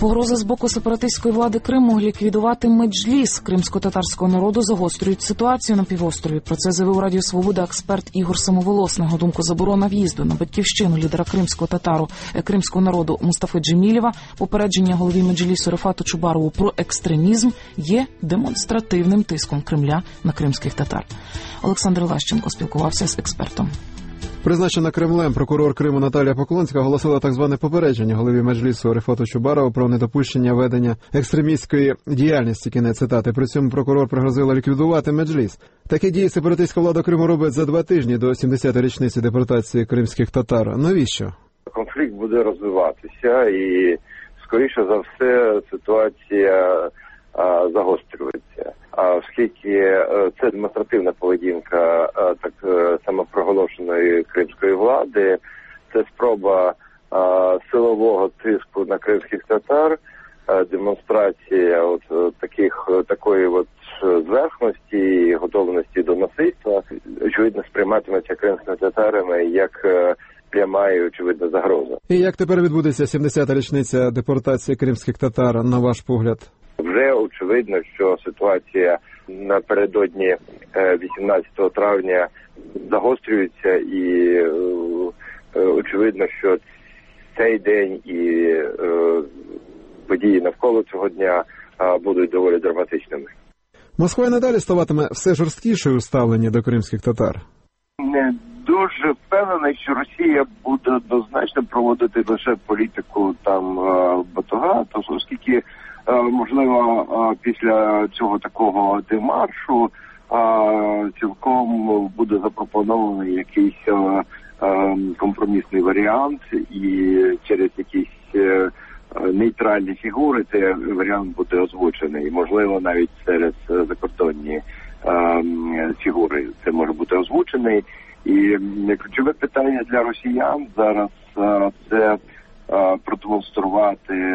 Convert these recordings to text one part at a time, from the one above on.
Погрози з боку сепаратистської влади Криму ліквідувати меджліс кримсько-татарського народу загострюють ситуацію на півострові. Про це заявив Радіо Свобода експерт Ігор Самоволос. На його думку, заборона в'їзду на батьківщину лідера кримського народу Мустафи Джемілєва, попередження голові меджлісу Рефату Чубарову про екстремізм є демонстративним тиском Кремля на кримських татар. Олександр Лащенко спілкувався з експертом. Призначена Кремлем прокурор Криму Наталія Поклонська оголосила так зване попередження голові меджлісу Рефату Чубарову про недопущення ведення екстремістської діяльності, кінець цитати. При цьому прокурор пригрозила ліквідувати меджліс. Такі дії сепаратистська влада Криму робить за 2 тижні до 70-ї річниці депортації кримських татар. Навіщо? Конфлікт буде розвиватися і, скоріше за все, ситуація загострюється. Оскільки це демонстративна поведінка так самопроголошеної кримської влади, це спроба силового тиску на кримських татар, демонстрація такої зверхності і готовності до насильства, очевидно, сприйматиметься кримськими татарами як пряма і очевидна загроза. І як тепер відбудеться 70-та річниця депортації кримських татар, на ваш погляд? Вже очевидно, що ситуація напередодні 18 травня загострюється і очевидно, що цей день і події навколо цього дня будуть доволі драматичними. Москва й надалі ставатиме все жорсткішою у ставленні до кримських татар? Не дуже впевнений, що Росія буде однозначно проводити лише політику батога, оскільки можливо, після цього такого демаршу цілком буде запропонований якийсь компромісний варіант, і через якісь нейтральні фігури цей варіант буде озвучений. Можливо, навіть через закордонні фігури це може бути озвучений. І ключове питання для росіян зараз це продемонструвати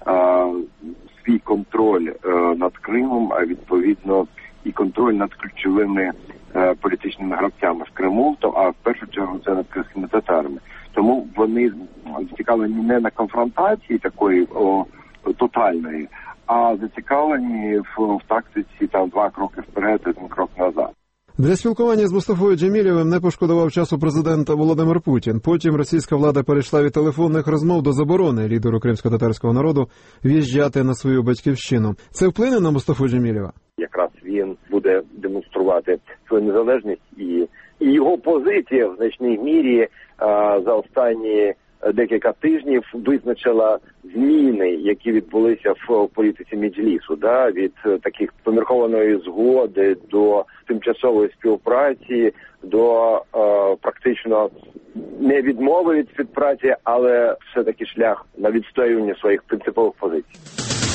свій контроль над Кримом, а відповідно і контроль над ключовими політичними гравцями в Криму, а в першу чергу це над кримськими татарами. Тому вони зацікавлені не на конфронтації такої тотальної, а зацікавлені в тактиці 2 кроки вперед, 1 крок назад. Для спілкування з Мустафою Джемілєвим не пошкодував часу президент Володимир Путін. Потім російська влада перейшла від телефонних розмов до заборони лідеру кримсько-татарського народу в'їжджати на свою батьківщину. Це вплине на Мустафу Джемілєва? Якраз він буде демонструвати свою незалежність і його позиція в значній мірі за останні декілька тижнів визначила зміни, які відбулися в політиці меджлісу, від таких поміркованої згоди до тимчасової співпраці, до практично не відмови від співпраці, але все-таки шлях на відстоювання своїх принципових позицій.